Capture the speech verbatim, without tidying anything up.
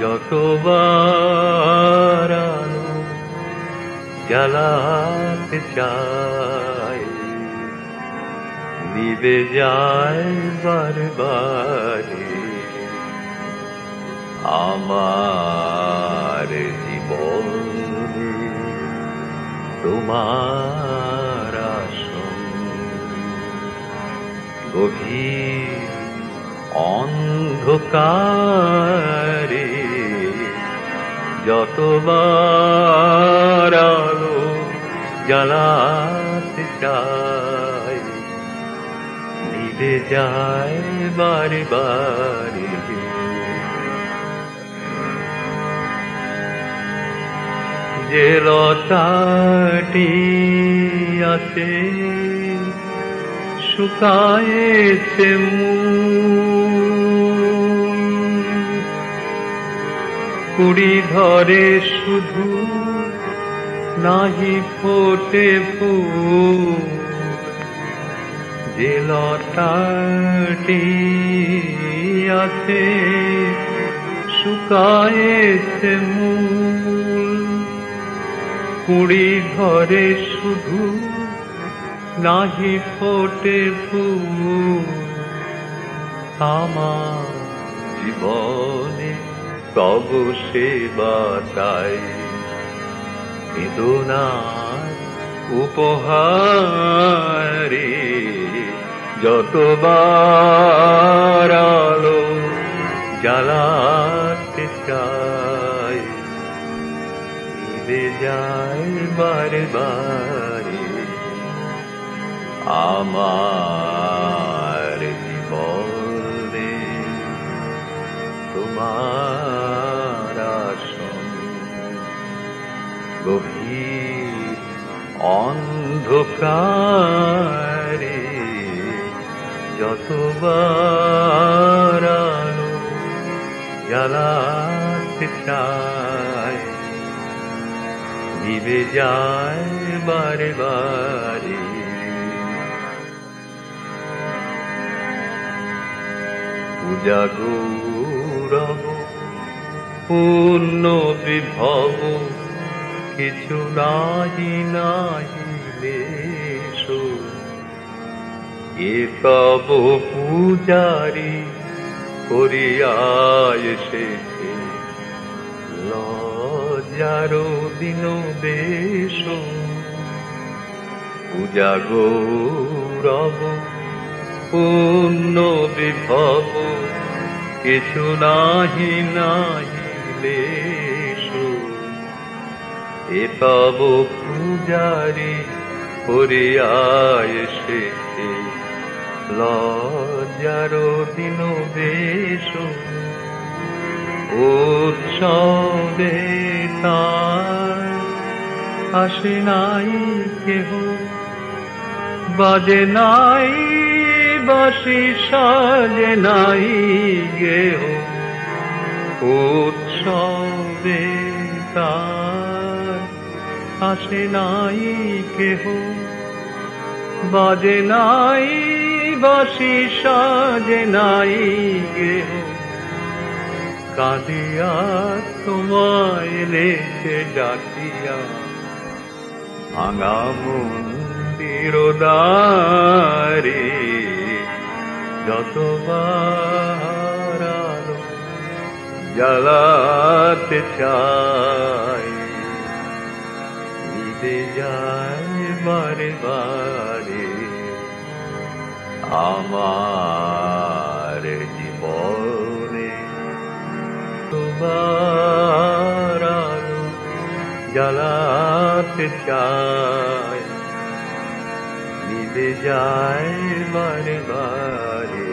যতবার আলো জ্বালাতে চাই, নিভে যায় বারে বারে। আমার জীবনে তোমার আসন, গভীর অন্ধকারে যতবার আলো জ্বালাতে চাই, নিভে যায় বারে বারে। যে লতাটি আছে শুকায়েছে মূল, কুড়ি ধরে শুধু নাহি ফোটে ফুল। যে লতাটি আছে শুকায়েছে মূল, কুড়ি ধরে শুধু নাহি ফোটে ফুল। আমার জীবনে তব সেবা চাই, বেদনার উপহারে যতবার আলো জ্বালাতে চাই, নিভে যায় বারে বারে। আমার জীবনে তোমার আসন, গভীর অন্ধকারে যতবার আলো জ্বালাতে চাই, নিভে যায় বারে বারে। পূজা গৌরব পূর্ণ বিভব, কিছু নাহি নাহি লেশ। এ তব পূজারি করিয়ায় এসেছে লজ্জার দিন বেশ। পূজা গৌরব পূর্ণ বিভব, কিছু নাহি নাহি লেশ। এ তব পূজারি করিয়ায় এসেছে লজ্জার দিন বেশ। উৎসবে তার আসে নাই কেহ, বাজে নাই বাঁশি, সাজে নাই গেহ। উৎসবে তার আসে নাই কেহ, বাজে নাই বাঁশি, সাজে নাই গেহ। কাঁদিয়া তোমায় লেছে ডাকিয়া ভাঙা মন্দির দ্বারে, যতবার আলো জ্বালাতে চাই, নিভে যায় বারে বারে। আমার জীবনে তোমার আলো জ্বালাতে চাই, নিভে যায় বারে বারে।